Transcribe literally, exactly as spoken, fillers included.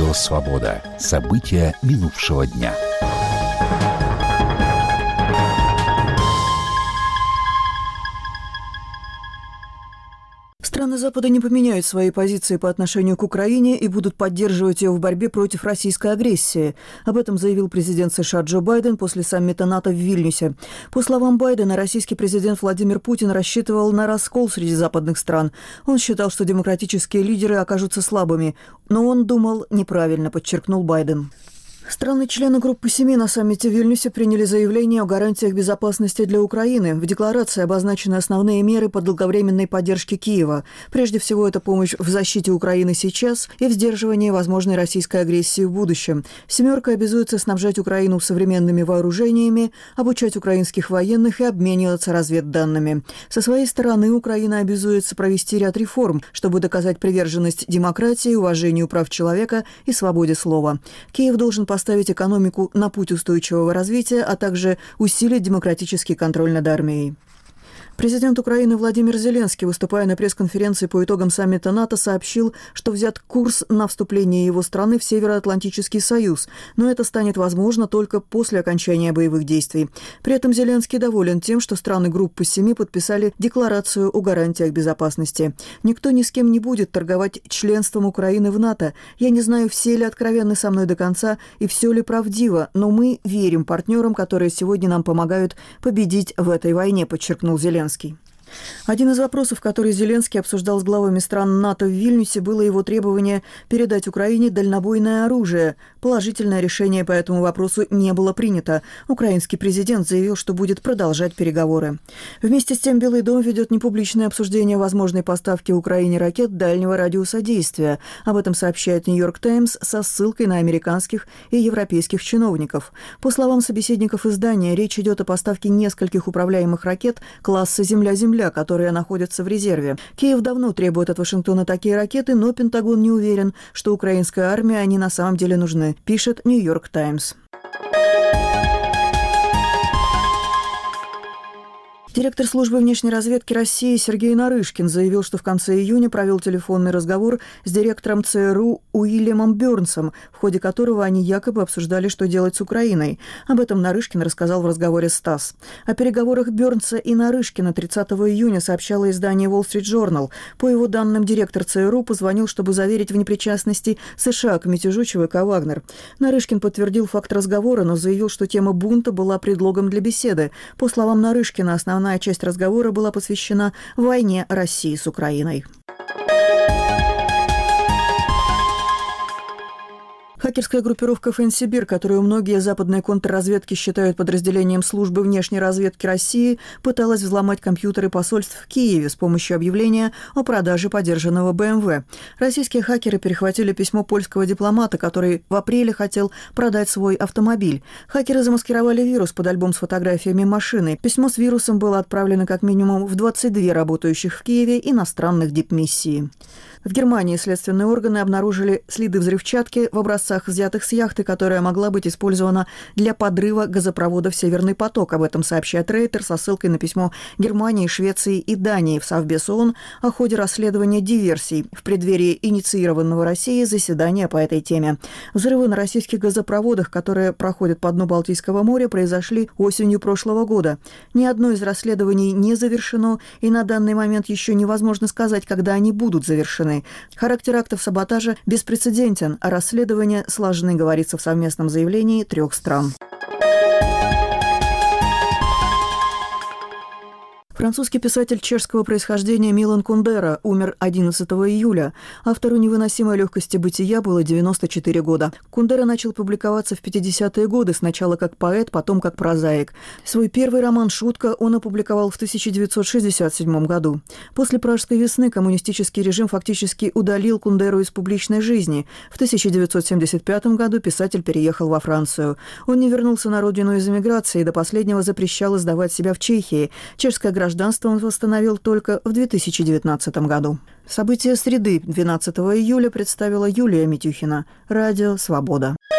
Радио «Свобода». События минувшего дня. Страны Запада не поменяют свои позиции по отношению к Украине и будут поддерживать ее в борьбе против российской агрессии. Об этом заявил президент США Джо Байден после саммита НАТО в Вильнюсе. По словам Байдена, российский президент Владимир Путин рассчитывал на раскол среди западных стран. Он считал, что демократические лидеры окажутся слабыми. Но он думал неправильно, подчеркнул Байден. Страны-члены группы семи на саммите в Вильнюсе приняли заявление о гарантиях безопасности для Украины. В декларации обозначены основные меры по долговременной поддержке Киева. Прежде всего, это помощь в защите Украины сейчас и в сдерживании возможной российской агрессии в будущем. «Семерка» обязуется снабжать Украину современными вооружениями, обучать украинских военных и обмениваться разведданными. Со своей стороны, Украина обязуется провести ряд реформ, чтобы доказать приверженность демократии, уважению прав человека и свободе слова. Киев должен поставить поставить экономику на путь устойчивого развития, а также усилить демократический контроль над армией. Президент Украины Владимир Зеленский, выступая на пресс-конференции по итогам саммита НАТО, сообщил, что взят курс на вступление его страны в Североатлантический союз, но это станет возможно только после окончания боевых действий. При этом Зеленский доволен тем, что страны группы семи подписали декларацию о гарантиях безопасности. «Никто ни с кем не будет торговать членством Украины в НАТО. Я не знаю, все ли откровенны со мной до конца и все ли правдиво, но мы верим партнерам, которые сегодня нам помогают победить в этой войне», подчеркнул Зеленский. Один из вопросов, который Зеленский обсуждал с главами стран НАТО в Вильнюсе, было его требование передать Украине дальнобойное оружие. Положительное решение по этому вопросу не было принято. Украинский президент заявил, что будет продолжать переговоры. Вместе с тем Белый дом ведет непубличное обсуждение возможной поставки Украине ракет дальнего радиуса действия. Об этом сообщает «Нью-Йорк Таймс» со ссылкой на американских и европейских чиновников. По словам собеседников издания, речь идет о поставке нескольких управляемых ракет класса «Земля-Земля», которые находятся в резерве. Киев давно требует от Вашингтона такие ракеты, но Пентагон не уверен, что украинской армии они на самом деле нужны, пишет «Нью-Йорк Таймс». Директор службы внешней разведки России Сергей Нарышкин заявил, что в конце июня провел телефонный разговор с директором ЦРУ Уильямом Бёрнсом, в ходе которого они якобы обсуждали, что делать с Украиной. Об этом Нарышкин рассказал в разговоре с ТАСС. О переговорах Бёрнса и Нарышкина тридцатого июня сообщало издание Wall Street Journal. По его данным, директор ЦРУ позвонил, чтобы заверить в непричастности США к мятежу ЧВК «Вагнер». Нарышкин подтвердил факт разговора, но заявил, что тема бунта была предлогом для беседы. По словам Нарышкина, основная Основная часть разговора была посвящена войне России с Украиной. Хакерская группировка «Фэнсибир», которую многие западные контрразведки считают подразделением службы внешней разведки России, пыталась взломать компьютеры посольств в Киеве с помощью объявления о продаже подержанного бэ эм вэ. Российские хакеры перехватили письмо польского дипломата, который в апреле хотел продать свой автомобиль. Хакеры замаскировали вирус под альбом с фотографиями машины. Письмо с вирусом было отправлено как минимум в двадцать две работающих в Киеве иностранных дипмиссии. В Германии следственные органы обнаружили следы взрывчатки в образцах, взятых с яхты, которая могла быть использована для подрыва газопровода в «Северный поток». Об этом сообщает Рейтер со ссылкой на письмо Германии, Швеции и Дании в Совбез ООН о ходе расследования диверсий в преддверии инициированного Россией заседания по этой теме. Взрывы на российских газопроводах, которые проходят по дну Балтийского моря, произошли осенью прошлого года. Ни одно из расследований не завершено, и на данный момент еще невозможно сказать, когда они будут завершены. Характер актов саботажа беспрецедентен, а расследования сложны, говорится в совместном заявлении трех стран. Французский писатель чешского происхождения Милан Кундера умер одиннадцатого июля. Автору «Невыносимой легкости бытия» было девяносто четыре года. Кундера начал публиковаться в пятидесятые годы, сначала как поэт, потом как прозаик. Свой первый роман «Шутка» он опубликовал в тысяча девятьсот шестьдесят седьмом году. После Пражской весны коммунистический режим фактически удалил Кундеру из публичной жизни. В тысяча девятьсот семьдесят пятом году писатель переехал во Францию. Он не вернулся на родину из эмиграции и до последнего запрещал издавать себя в Чехии. Чешское гражданство Гражданство он восстановил только в две тысячи девятнадцатом году. События среды двенадцатого июля представила Юлия Митюхина. Радио «Свобода».